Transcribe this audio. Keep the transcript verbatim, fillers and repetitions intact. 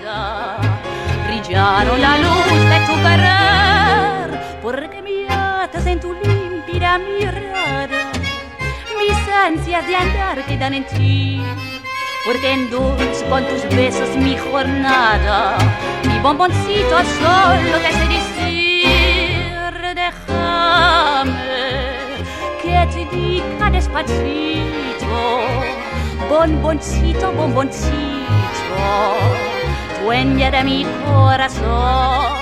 nada. Brillaron la luz de tu querer, porque me atas en tu límpida mirada. Mis ansias de andar quedan en ti, porque endulzo con tus besos mi jornada. Mi bomboncito solo te hace decir, déjame que te diga despacito, bomboncito, bomboncito, dueña de mi corazón.